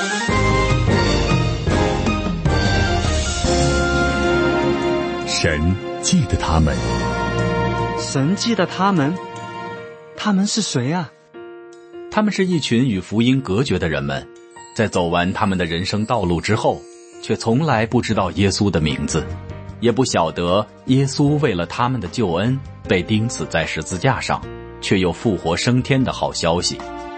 神记得他们， 神记得他们？他们是谁啊？ 他们是一群与福音隔绝的人们，在走完他们的人生道路之后，却从来不知道耶稣的名字，也不晓得耶稣为了他们的救恩被钉死在十字架上，却又复活升天的好消息。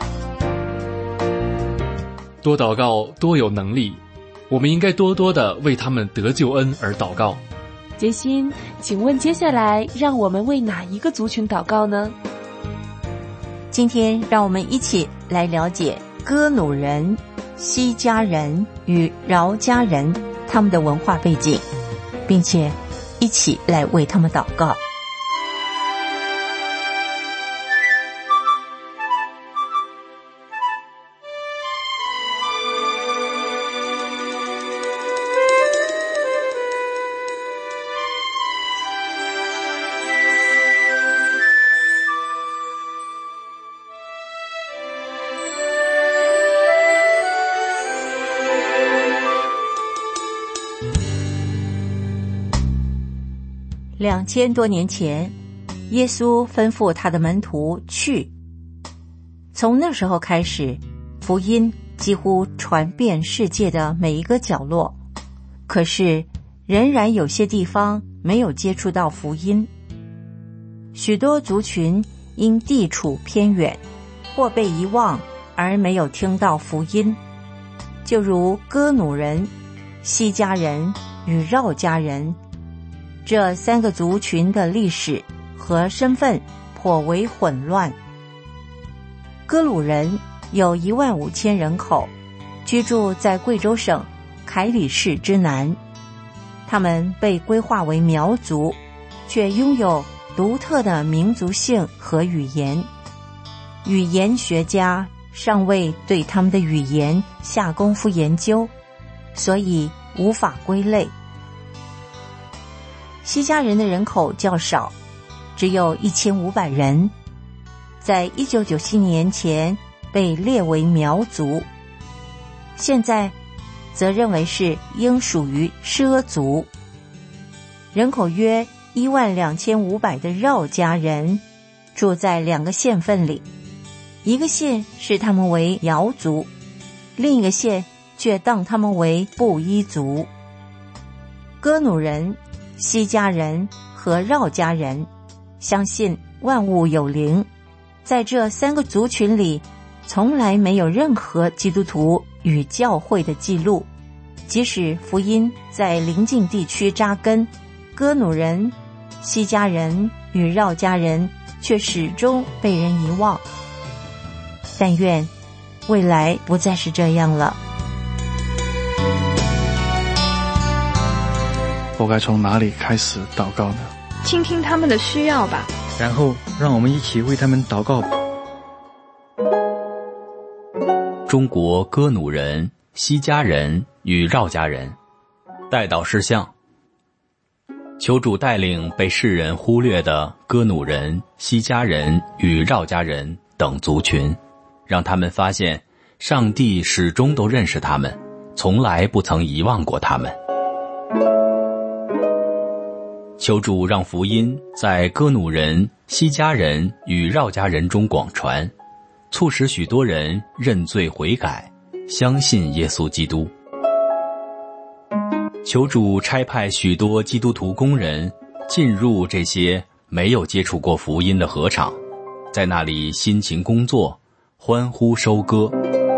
多祷告，多有能力，我们应该多多的为他们得救恩而祷告。 杰心，请问接下来让我们为哪一个族群祷告呢？ 今天让我们一起来了解哥努人、西家人与饶家人他们的文化背景，并且一起来为他们祷告。2000多年前，耶稣吩咐他的门徒去。从那时候开始，福音几乎传遍世界的每一个角落。可是，仍然有些地方没有接触到福音。许多族群因地处偏远，或被遗忘而没有听到福音。就如哥努人、西家人与绕家人，这三个族群的历史和身份颇为混乱。哥鲁人有15000人口，居住在贵州省凯里市之南。他们被规划为苗族，却拥有独特的民族性和语言。语言学家尚未对他们的语言下功夫研究，所以无法归类。西家人的人口较少，只有1500人，在1997年前被列为苗族，现在则认为是应属于畲族。人口约12500的绕家人住在2个县份里，一个县视他们为瑶族，另一个县却当他们为布依族。哥努人、西家人和绕家人相信万物有灵，在这3个族群里从来没有任何基督徒与教会的记录。即使福音在邻近地区扎根，哥努人、西家人与绕家人却始终被人遗忘。但愿未来不再是这样了。 我该从哪里开始祷告呢？ 倾听他们的需要吧， 然后让我们一起为他们祷告吧。 中国哥努人、西家人与绕家人代祷事项：求主带领被世人忽略的哥努人、西家人与绕家人等族群，让他们发现上帝始终都认识他们，从来不曾遗忘过他们。求主让福音在哥努人、西家人与绕家人中广传，促使许多人认罪悔改，相信耶稣基督。求主差派许多基督徒工人进入这些没有接触过福音的禾场，在那里辛勤工作，欢呼收割。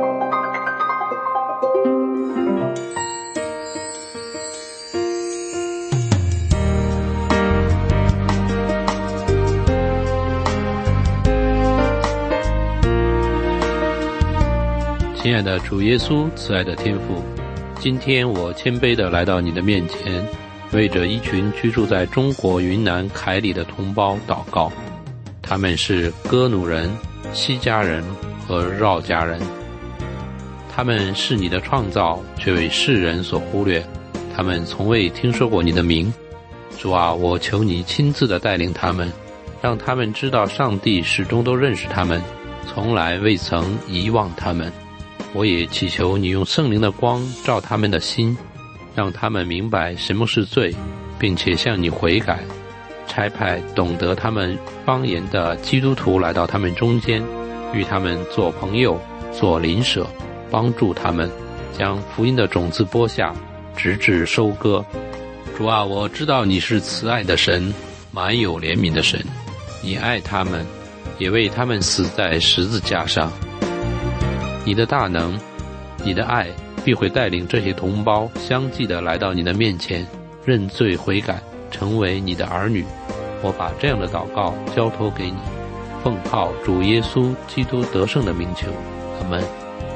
亲爱的主耶稣，慈爱的天父，今天我谦卑地来到你的面前，为着一群居住在中国云南凯里的同胞祷告。他们是哥努人、西家人和绕家人。他们是你的创造，却为世人所忽略。他们从未听说过你的名。主啊，我求你亲自地带领他们，让他们知道上帝始终都认识他们，从来未曾遗忘他们。 我也祈求你用圣灵的光照他们的心，让他们明白什么是罪，并且向你悔改。差派懂得他们方言的基督徒来到他们中间，与他们做朋友，做邻舍，帮助他们将福音的种子播下，直至收割。主啊，我知道你是慈爱的神，满有怜悯的神，你爱他们，也为他们死在十字架上。你的大能，你的爱必会带领这些同胞相继地来到你的面前，认罪悔改，成为你的儿女。我把这样的祷告交托给你，奉靠主耶稣基督得胜的名求，阿们。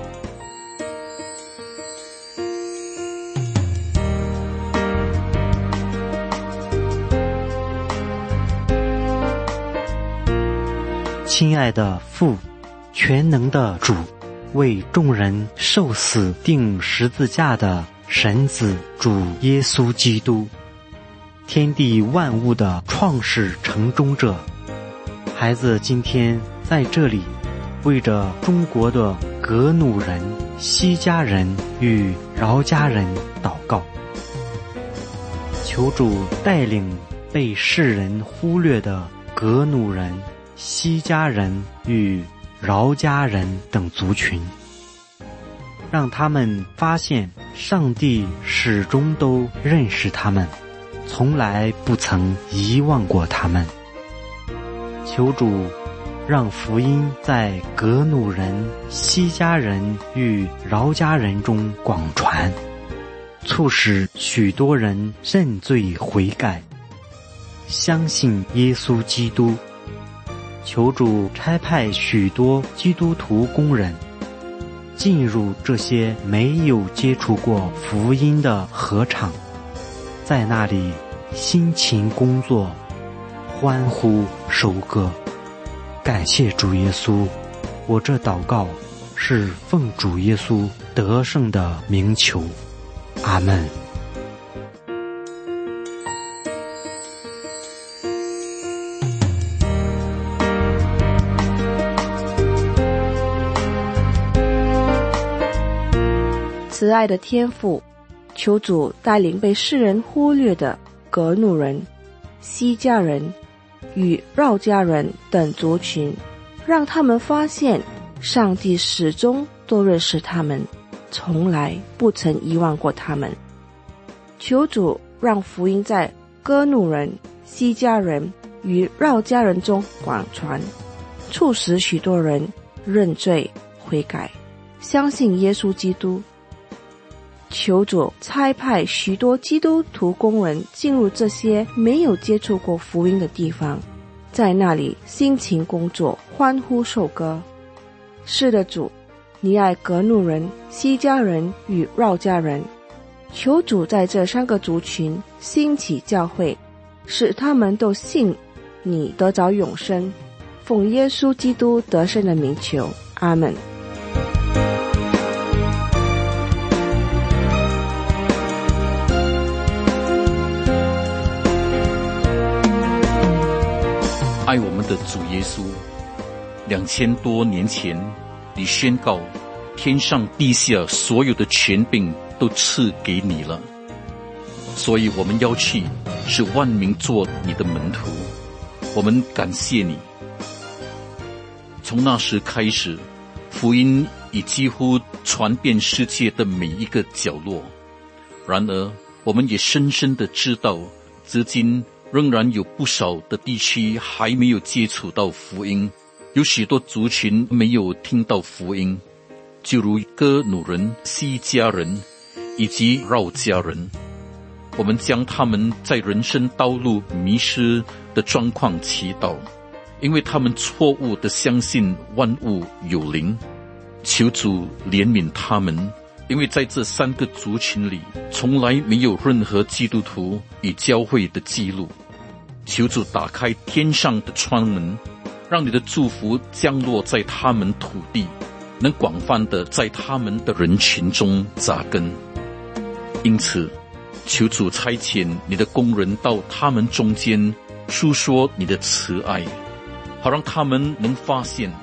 亲爱的父，全能的主，为众人受死钉十字架的神子主耶稣基督，天地万物的创始成终者，孩子今天在这里为着中国的革奴人、西家人与饶家人祷告，求主带领被世人忽略的革奴人、西家人与饶家人等族群，让他们发现上帝始终都认识他们，从来不曾遗忘过他们。求主让福音在革奴人、西家人与饶家人中广传，促使许多人认罪悔改，相信耶稣基督。求主差派许多基督徒工人进入这些没有接触过福音的禾场，在那里辛勤工作，欢呼收割。感谢主耶稣，我这祷告是奉主耶稣得胜的名求，阿们。 慈爱的天父，求主带领被世人忽略的革奴人、西家人与饶家人等族群，让他们发现上帝始终都认识他们，从来不曾遗忘过他们。求主让福音在革奴人、西家人与饶家人中广传，促使许多人认罪悔改，相信耶稣基督。求主差派许多基督徒工人进入这些没有接触过福音的地方，在那里辛勤工作，欢呼收割。是的，主，你爱革奴人、西家人与饶家人，求主在这三个族群兴起教会，使他们都信你，得着永生。奉耶稣基督得胜的名求，阿们。 爱我们的主耶稣，2000多年前，你宣告天上地下所有的权柄都赐给你了，所以我们要去使万民做你的门徒。我们感谢你。从那时开始，福音已几乎传遍世界的每一个角落。然而，我们也深深地知道，至今仍然有不少的地区还没有接触到福音，有许多族群没有听到福音，就如革奴人、西家人以及饶家人。我们将他们在人生道路迷失的状况祈祷，因为他们错误地相信万物有灵。求主怜悯他们，因为在这3个族群里，从来没有任何基督徒与教会的记录。求主打开天上的窗门，让你的祝福降落在他们土地，能广泛地在他们的人群中扎根。因此，求主差遣你的工人到他们中间，述说你的慈爱，好让他们能发现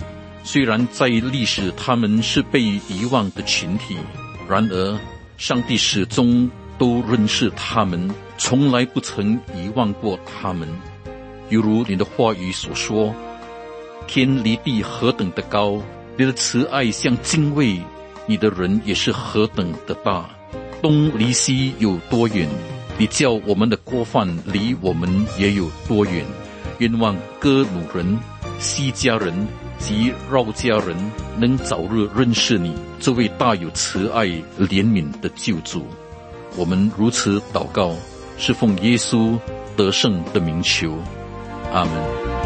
虽然在历史他们是被遗忘的群体，然而上帝始终都认识他们，从来不曾遗忘过他们。犹如你的话语所说，天离地何等的高，你的慈爱像敬畏你的人也是何等的大。东离西有多远，你叫我们的过犯离我们也有多远。愿望哥努人、西家人及绕家人能早日认识你这位大有慈爱怜悯的救主。我们如此祷告，是奉耶稣得胜的名求，阿们。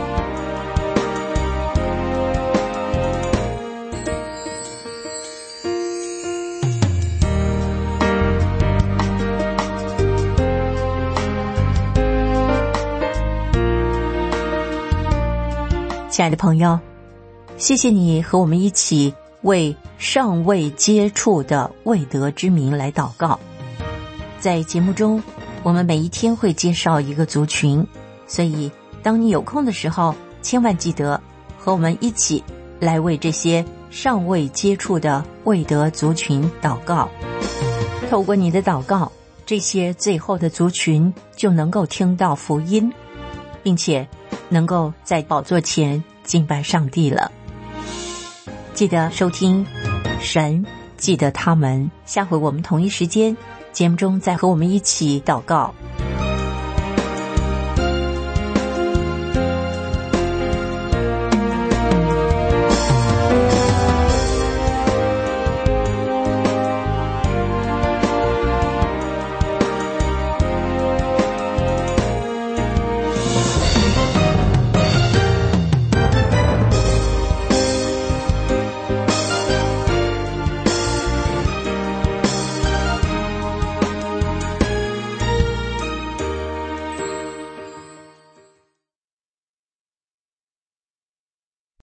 亲爱的朋友，谢谢你和我们一起为尚未接触的未得之民来祷告。在节目中，我们每一天会介绍一个族群，所以当你有空的时候，千万记得和我们一起来为这些尚未接触的未得族群祷告。透过你的祷告，这些最后的族群就能够听到福音，并且能够在宝座前敬拜上帝了。记得收听神记得他们，下回我们同一时间节目中再和我们一起祷告。